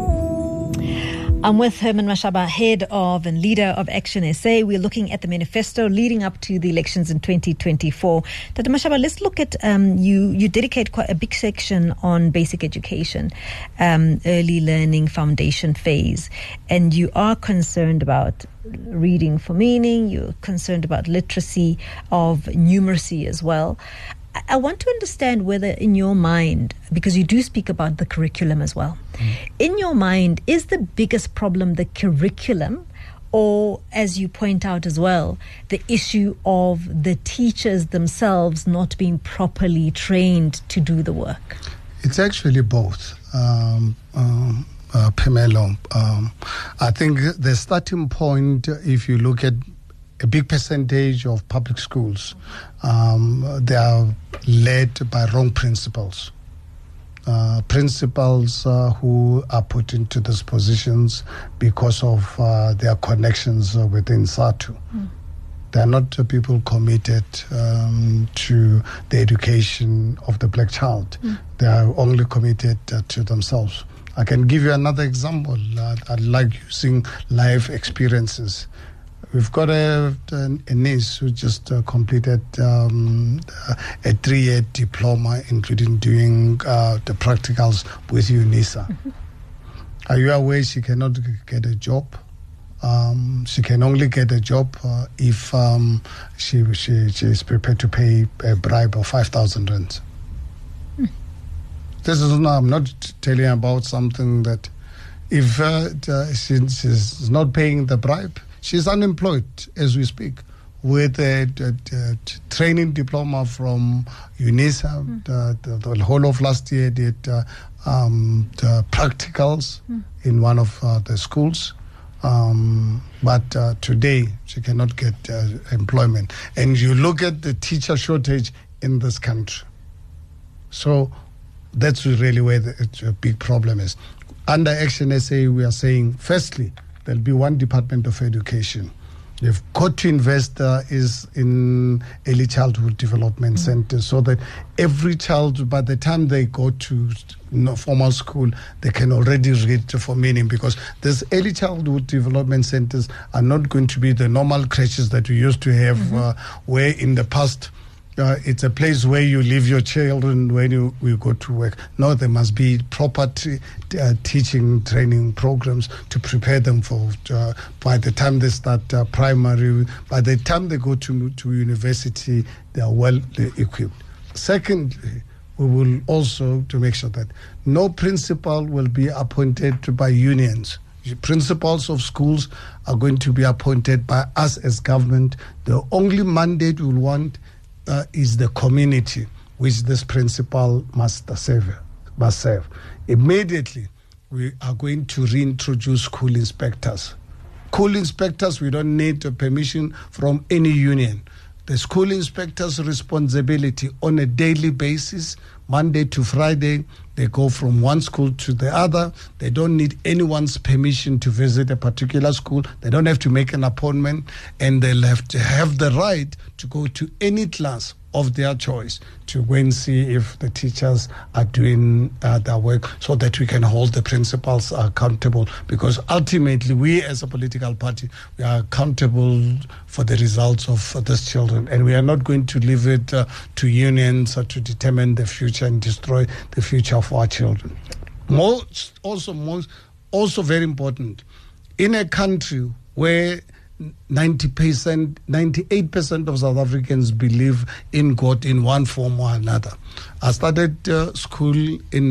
I'm with Herman Mashaba, head of and leader of Action SA. We're looking at the manifesto leading up to the elections in 2024. Dr. Mashaba, let's look at, you dedicate quite a big section on basic education, early learning foundation phase, and you are concerned about reading for meaning, you're concerned about literacy of numeracy as well. I want to understand whether in your mind, because you do speak about the curriculum as well, in your mind, is the biggest problem the curriculum, or, as you point out as well, the issue of the teachers themselves not being properly trained to do the work? It's actually both, Pamela. I think the starting point, if you look at a big percentage of public schools, they are led by wrong principals. Principals who are put into these positions because of their connections within SADTU. They are not people committed to the education of the black child. They are only committed to themselves. I can give you another example. I like using life experiences. We've got a niece who just completed a 3-year diploma, including doing the practicals with UNISA. Are you aware she cannot get a job? She can only get a job if she is prepared to pay a bribe of 5,000 rands. I'm not telling you about something that if she's not paying the bribe, she's unemployed as we speak, with a training diploma from UNISA. The whole of last year did the practicals in one of the schools. But today she cannot get employment. And you look at the teacher shortage in this country. So that's really where the big problem is. Under Action SA, we are saying, firstly, there'll be one Department of Education You've got to invest is in early childhood development centers, so that every child, by the time they go to formal school, they can already read for meaning, because these early childhood development centers are not going to be the normal creches that we used to have, where in the past it's a place where you leave your children when you go to work. No, there must be proper teaching, training programs to prepare them for by the time they start primary, by the time they go to university, they are well equipped. Secondly, we will also to make sure that no principal will be appointed by unions. Principals of schools are going to be appointed by us as government. The only mandate we want is the community which this principal must serve. Immediately, we are going to reintroduce school inspectors. School inspectors, we don't need permission from any union. The school inspector's responsibility on a daily basis, Monday to Friday, they go from one school to the other. They don't need anyone's permission to visit a particular school. They don't have to make an appointment, and they'll have to have the right to go to any class of their choice to go and see if the teachers are doing their work, so that we can hold the principals accountable, because ultimately we as a political party, we are accountable for the results of these children, and we are not going to leave it to unions to determine the future and destroy the future of our children. Also very important, in a country where 98% of South Africans believe in God in one form or another. I started school in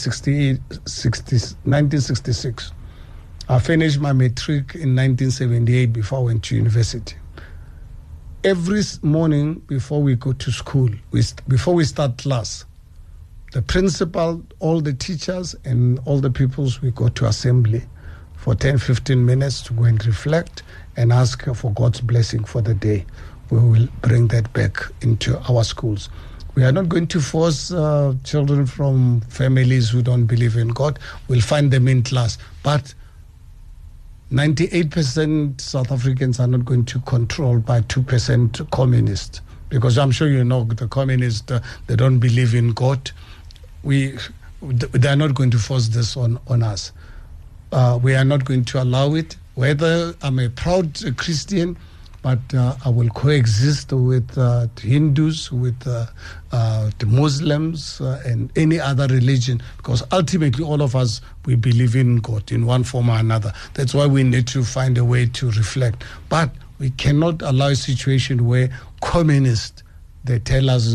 1966. I finished my matric in 1978 before I went to university. Every morning before we go to school, before we start class, the principal, all the teachers and all the pupils, we go to assembly for 10-15 minutes to go and reflect and ask for God's blessing for the day. We will bring that back into our schools. We are not going to force children from families who don't believe in God. We'll find them in class. But 98% South Africans are not going to control by 2% communists. Because I'm sure you know the communists, they don't believe in God. They are not going to force this on us. We are not going to allow it. Whether I'm a proud Christian, but I will coexist with Hindus, with the Muslims, and any other religion, because ultimately all of us, we believe in God in one form or another. That's why we need to find a way to reflect. But we cannot allow a situation where communists, they tell us,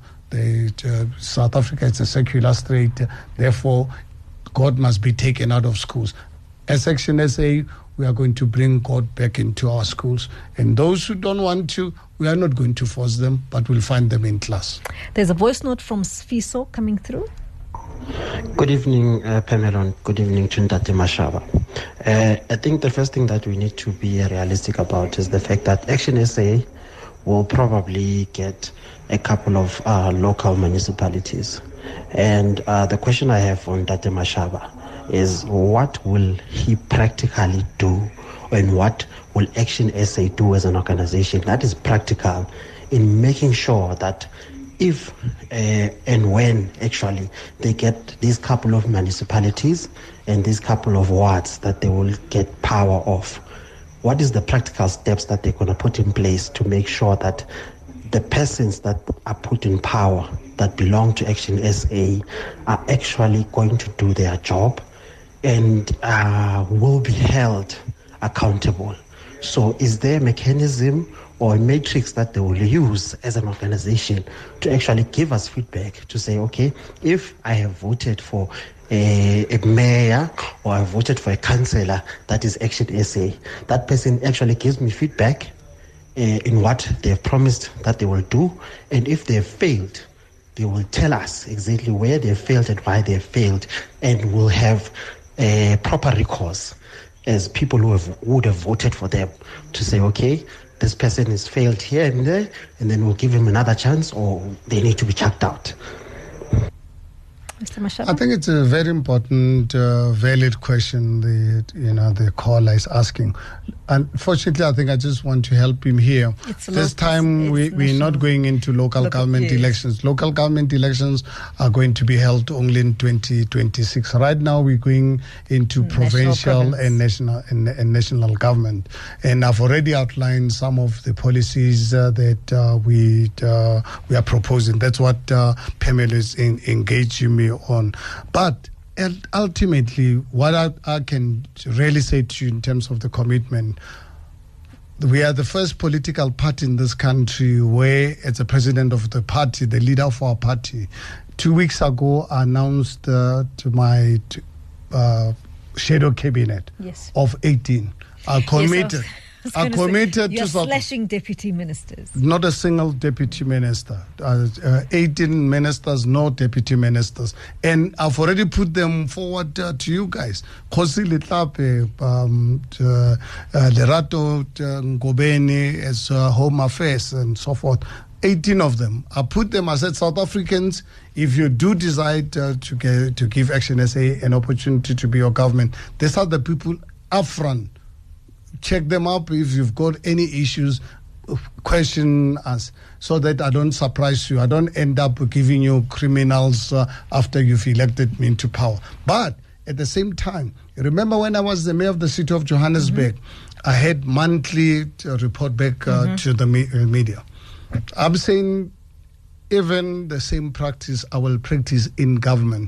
South Africa is a secular state, therefore God must be taken out of schools. As Action SA, we are going to bring God back into our schools. And those who don't want to, we are not going to force them, but we'll find them in class. There's a voice note from Sfiso coming through. Good evening, Pamela. Good evening, Ntate Mashaba. I think the first thing that we need to be realistic about is the fact that Action SA will probably get a couple of local municipalities. And the question I have on Ntate Mashaba is, what will he practically do, and what will Action SA do as an organization that is practical in making sure that if and when actually they get these couple of municipalities and these couple of wards that they will get power of, what is the practical steps that they're going to put in place to make sure that the persons that are put in power that belong to Action SA are actually going to do their job and will be held accountable? So is there a mechanism or a matrix that they will use as an organization to actually give us feedback to say, okay, if I have voted for a mayor or I voted for a councillor that is Action SA, that person actually gives me feedback in what they've promised that they will do, and if they've failed, they will tell us exactly where they failed and why they failed, and we'll have a proper recourse as people who would have voted for them to say, okay, this person has failed here and there, and then we'll give him another chance, or they need to be chucked out. Mr. Mashaba? I think it's a very important, valid question the caller is asking. Unfortunately, I think I just want to help him here. This time we're not going into local government elections. Local government elections are going to be held only in 2026. Right now we're going into provincial and national government. And I've already outlined some of the policies that we are proposing. That's what Pamela is engaging me on. But ultimately, what I can really say to you in terms of the commitment, we are the first political party in this country where, as the president of the party, the leader of our party, 2 weeks ago announced to my shadow cabinet of 18. I committed. I committed to slashing deputy ministers. Not a single deputy minister. 18 ministers, no deputy ministers. And I've already put them forward to you guys. Khosi Letlape, Lerato Ngobeni as Home Affairs and so forth. 18 of them. I put them, I said, South Africans, if you do decide to give Action SA an opportunity to be your government, these are the people up front. Check them up. If you've got any issues, question us so that I don't surprise you. I don't end up giving you criminals after you've elected me into power. But at the same time, remember when I was the mayor of the city of Johannesburg, I had monthly report back to the media. I'm saying even the same practice I will practice in government.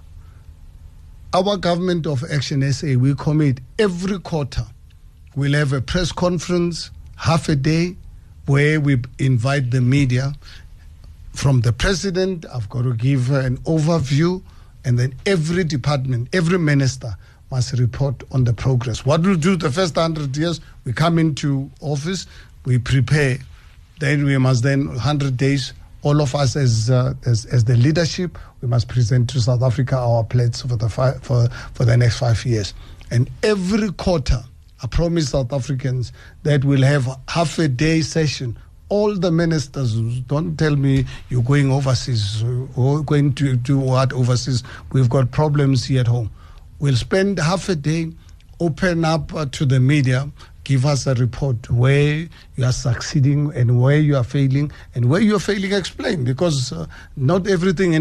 Our government of Action SA, we commit every quarter. We'll have a press conference, half a day, where we invite the media. From the president, I've got to give an overview, and then every department, every minister must report on the progress. What we'll do the first 100 years, we come into office, we prepare, then we must 100 days, all of us as the leadership, we must present to South Africa our plans for the next 5 years. And every quarter, I promise South Africans that we'll have half a day session. All the ministers, don't tell me you're going overseas or going to do what overseas. We've got problems here at home. We'll spend half a day, open up to the media, give us a report where you are succeeding and where you are failing, and where you are failing, explain, because not everything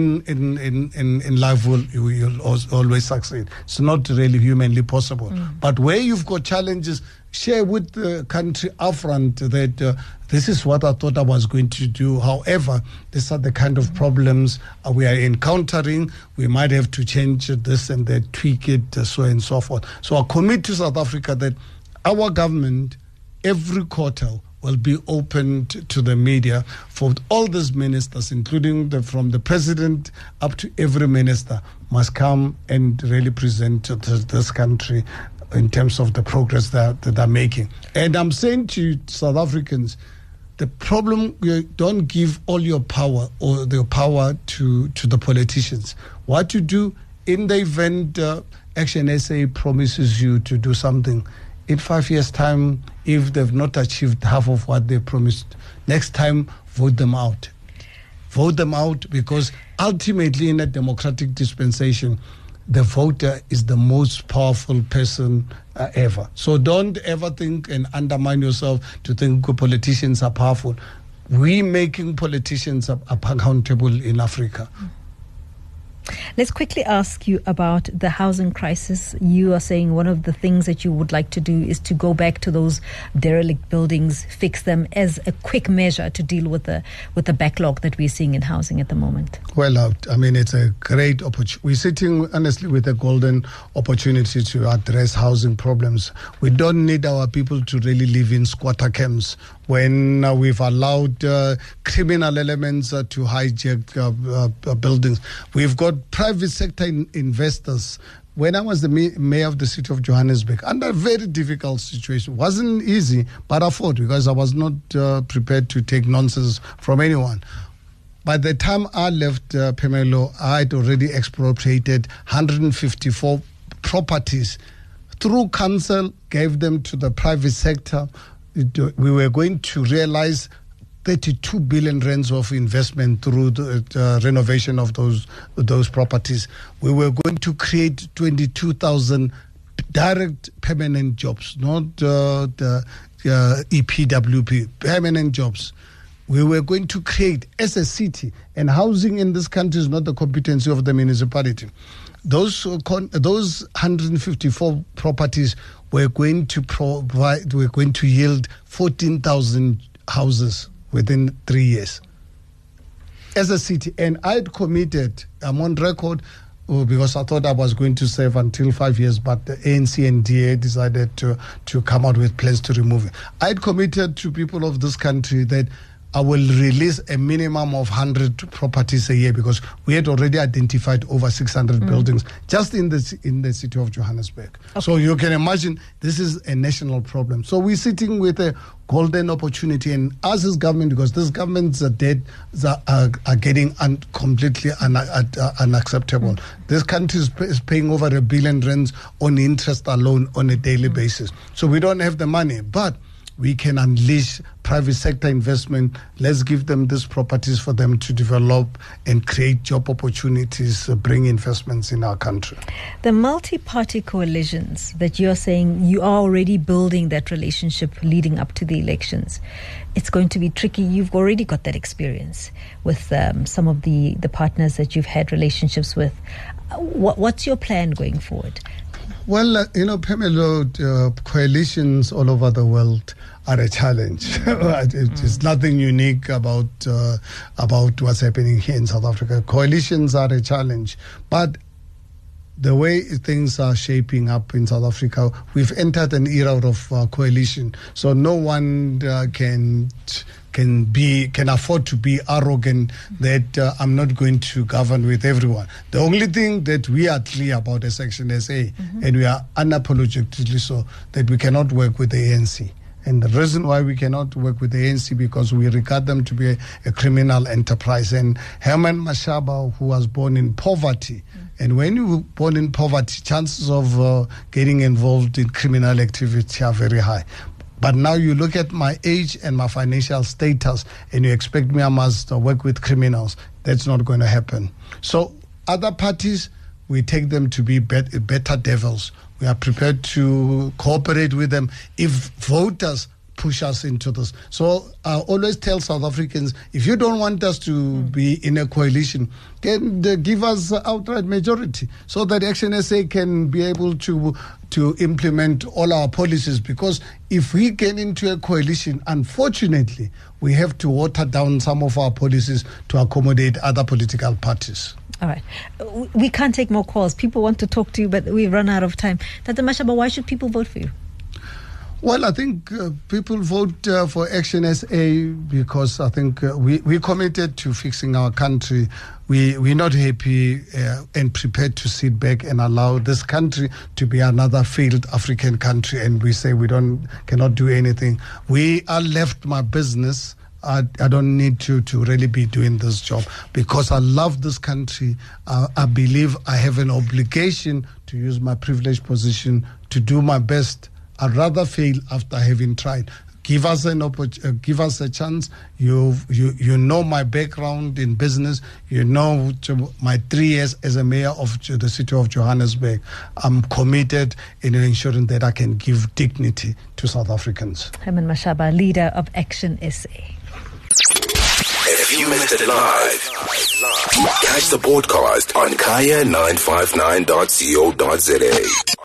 in life you'll always succeed. It's not really humanly possible. But where you've got challenges, share with the country upfront that this is what I thought I was going to do. However, these are the kind of problems we are encountering. We might have to change this and that, tweak it, so and so forth. So I commit to South Africa that our government, every quarter, will be open to the media for all these ministers, including from the president up to every minister, must come and really present to this country in terms of the progress that they're making. And I'm saying to South Africans, the problem, you don't give all your power or the power to the politicians. What you do in the event Action SA promises you to do something, in 5 years' time, if they've not achieved half of what they promised, next time, vote them out. Vote them out, because ultimately in a democratic dispensation, the voter is the most powerful person ever. So don't ever think and undermine yourself to think politicians are powerful. We making politicians accountable in Africa. Let's quickly ask you about the housing crisis. You are saying one of the things that you would like to do is to go back to those derelict buildings, fix them as a quick measure to deal with the backlog that we're seeing in housing at the moment. Well, I mean, it's a great opportunity. We're sitting, honestly, with a golden opportunity to address housing problems. We don't need our people to really live in squatter camps when we've allowed criminal elements to hijack buildings. We've got private sector investors. When I was the mayor of the city of Johannesburg, under a very difficult situation, wasn't easy, but I fought because I was not prepared to take nonsense from anyone. By the time I left Pamelo, I had already expropriated 154 properties through council, gave them to the private sector. We were going to realize 32 billion rands of investment through the renovation of those properties. We were going to create 22,000 direct permanent jobs, not the EPWP, permanent jobs. We were going to create as a city, and housing in this country is not the competency of the municipality. Those 154 properties were going to yield 14,000 houses within 3 years as a city. And I'd committed, I'm on record, because I thought I was going to serve until 5 years, but the ANC and DA decided to come out with plans to remove it. I'd committed to people of this country that I will release a minimum of 100 properties a year, because we had already identified over 600 buildings just in the city of Johannesburg. Okay. So you can imagine this is a national problem. So we're sitting with a golden opportunity, and us as government, because this government's debt are getting completely unacceptable. This country is paying over R1 billion on interest alone on a daily basis. So we don't have the money, but we can unleash private sector investment. Let's give them these properties for them to develop and create job opportunities, bring investments in our country. The multi-party coalitions that you're saying, you are already building that relationship leading up to the elections. It's going to be tricky. You've already got that experience with some of the partners that you've had relationships with. What's your plan going forward? Well, Pamela, coalitions all over the world are a challenge. It's nothing unique about what's happening here in South Africa. Coalitions are a challenge, but the way things are shaping up in South Africa, we've entered an era of coalition. So no one can afford to be arrogant that I'm not going to govern with everyone. The only thing that we are clear about as Action SA, and we are unapologetically so, that we cannot work with the ANC. And the reason why we cannot work with the ANC, because we regard them to be a criminal enterprise. And Herman Mashaba, who was born in poverty, and when you were born in poverty, chances of getting involved in criminal activity are very high. But now you look at my age and my financial status, and you expect me I must work with criminals. That's not going to happen. So other parties, we take them to be better devils. We are prepared to cooperate with them if voters push us into this. So I always tell South Africans, if you don't want us to be in a coalition, can give us outright majority so that Action SA can be able to implement all our policies. Because if we get into a coalition, unfortunately, we have to water down some of our policies to accommodate other political parties. All right. We can't take more calls. People want to talk to you, but we've run out of time. Tata Mashaba, why should people vote for you? Well, I think people vote for Action SA because I think we're committed to fixing our country. We're not happy and prepared to sit back and allow this country to be another failed African country, and we say we cannot do anything. We are left my business. I don't need to really be doing this job because I love this country. I believe I have an obligation to use my privileged position to do my best. I'd rather fail after having tried. Give us a chance. You know my background in business. You know my 3 years as a mayor of the city of Johannesburg. I'm committed in ensuring that I can give dignity to South Africans. Herman Mashaba, leader of Action SA. If you missed it live, catch the podcast on kaya959.co.za.